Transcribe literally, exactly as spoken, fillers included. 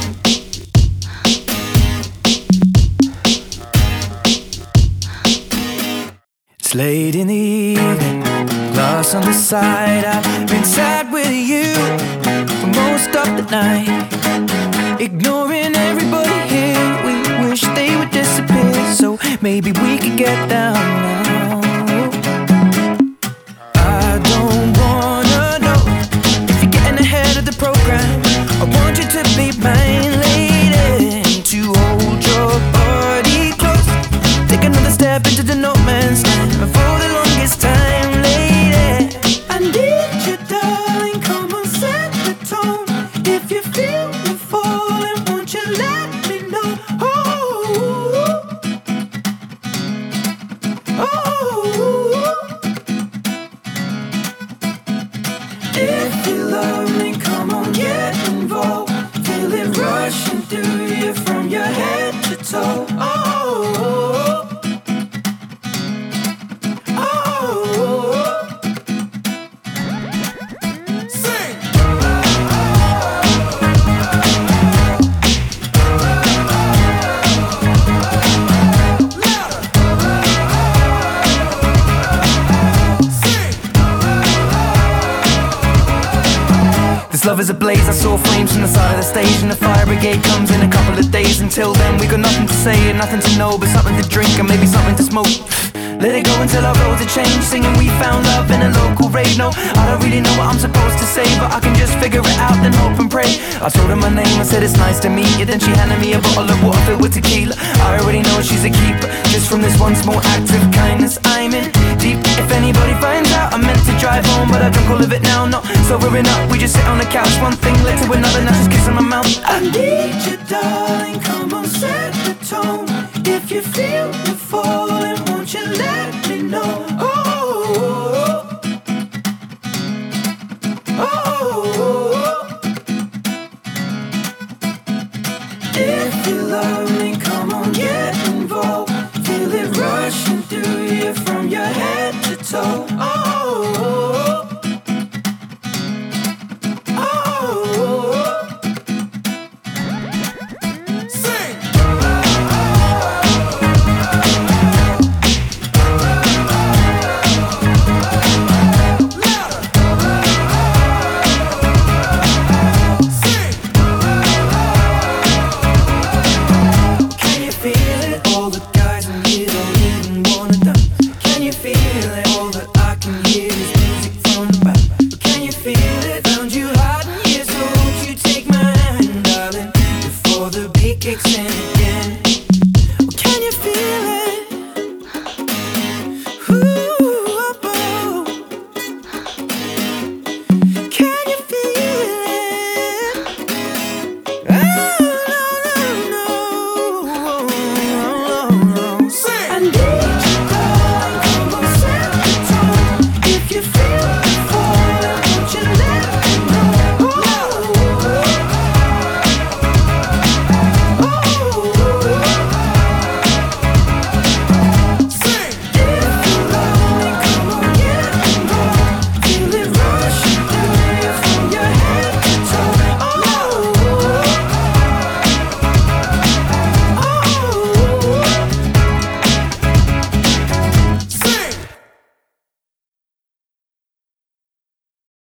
It's late in the evening, glass on the side. I've been sad with you for most of the night, ignoring everybody here. We wish they would disappear, so maybe we could get down now. I don't wanna know if you're getting ahead of the program. I want you to be mine, lady, to hold your body close. Take another step into the no man's land for the longest time, lady. I need you, darling, come on, set the tone. If you feel you're falling, won't you let me know? Oh, oh. If you love me, come on, get involved. Feel it rushing through you from your head to toe. Oh, love is ablaze, I saw flames from the side of the stage, and the fire brigade comes in a couple of days. Until then we got nothing to say and nothing to know, but something to drink and maybe something to smoke. Let it go until our roads are changed, singing we found love in a local rave. No, I don't really know what I'm supposed to say, but I can just figure it out, then hope and pray. I told her my name, I said it's nice to meet you. Then she handed me a bottle of water filled with tequila. I already know she's a keeper, just from this one small act of kindness. I'm in deep, if anybody finds out. I meant to drive home, but I drunk all of it now. Not sobering up, we just sit on the couch. One thing led to another, now just kissing my mouth. I need you, darling, come on, set the tone. If you feel you're falling, won't you let me know? Oh, oh, oh. If you love me, come on, get involved. Feel it rushing through you from your head to toe. Oh, kicks in.